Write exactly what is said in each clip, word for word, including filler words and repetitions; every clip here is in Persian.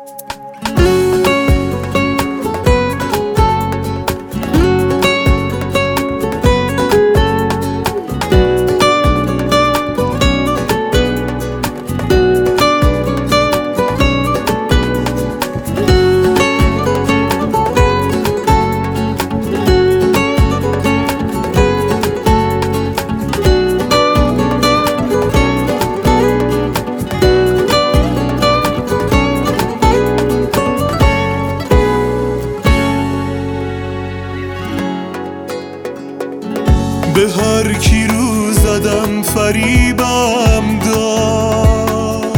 به هر کی رو زدم فریبم داد،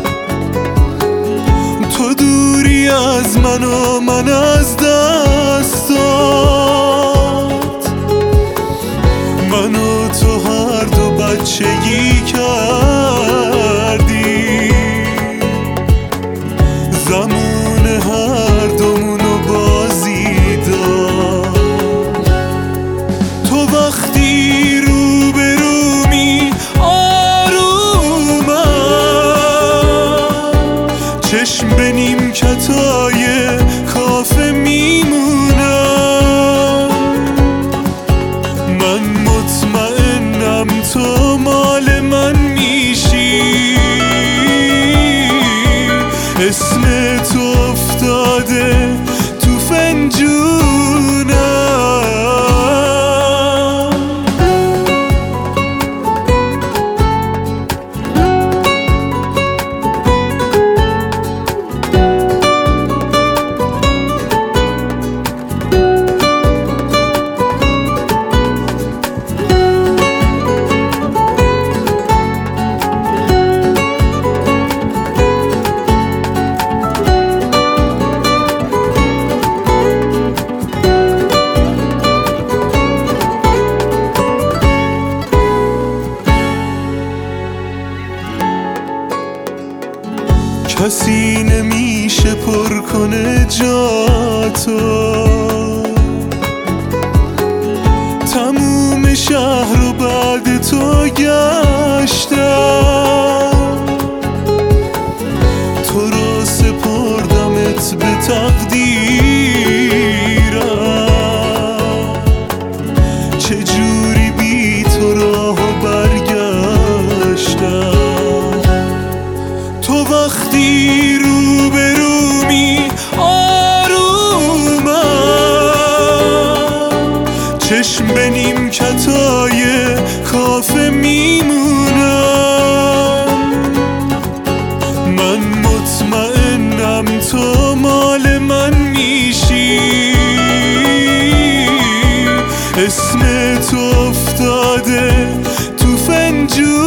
تو دوری از من و من از دست داد. من و تو هر دو بچگی کردی، زمان هر دومونو بازی داد. تو وقتی رو به رو می آرومم، چشم به نیمکتای کافه میمونم. من مطمئنم تو مال من میشی، اسم تو افتاده تو فنجونم. کسی نمیشه پر کنه جاتو، تموم شهر رو بعد تو گشتم. تو رو سپردمت به تقدیرم، چجوری بی تو راهو برگشتم. تو وقتی رو به رو می آرومم، چشم به نیمکتای کافه میمونم. من مطمئنم تو مال من میشی، اسم تو افتاده تو فنجون.